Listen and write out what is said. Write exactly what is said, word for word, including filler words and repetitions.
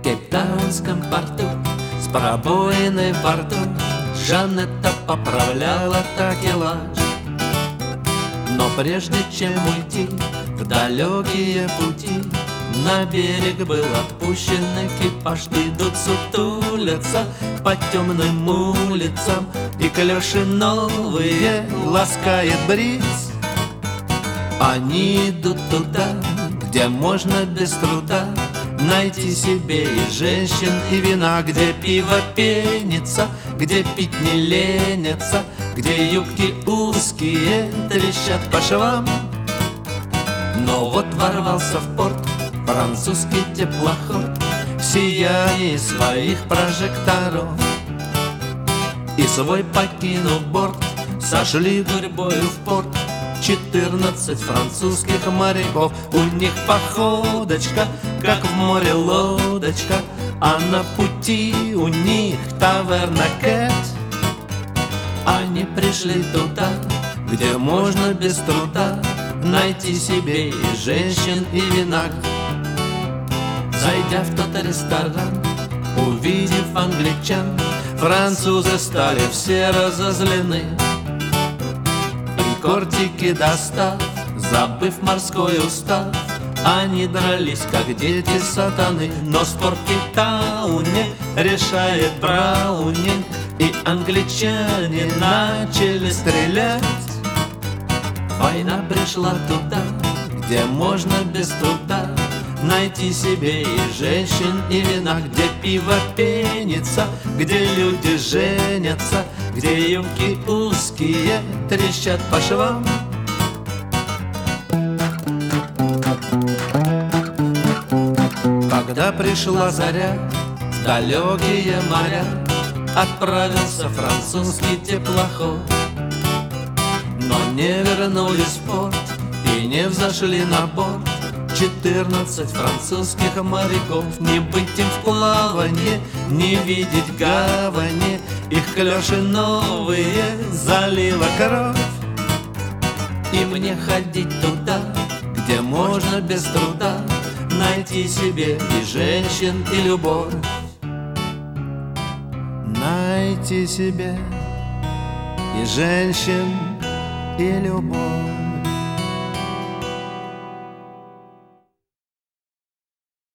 кейптаунском порту с пробоиной во рту Жанетта поправляла такелаж. Но прежде чем уйти в далекие пути, на берег был отпущен экипаж. Идут сутулятся по темным улицам, и клёши новые ласкает бриз. Они идут туда, где можно без труда найти себе и женщин, и вина, где пиво пенится, где пить не ленятся, где юбки узкие трещат по швам. Но вот ворвался в порт французский теплоход в сиянии своих прожекторов, и свой покинув борт, сошли гурьбою в порт четырнадцать французских моряков. У них походочка, как в море лодочка, а на пути у них таверна Кэт. Они пришли туда, где можно без труда найти себе и женщин, и вина. Зайдя в тот ресторан, увидев англичан, французы стали все разозлены. И кортики достав, забыв морской устав, они дрались, как дети сатаны. Но спор в Кейптауне решает Брауни, и англичане начали стрелять. Война пришла туда, где можно без труда найти себе и женщин, и вина, где пиво пенится, где люди женятся, где юбки узкие трещат по швам. Когда пришла заря в далекие моря, отправился французский теплоход. Но не вернулись в порт и не взошли на борт четырнадцать французских моряков. Не быть им в плаванье, не видеть гавани, их клёши новые залила кровь. И мне ходить туда, где можно без труда найти себе и женщин, и любовь. Найти себе и женщин, и любовь.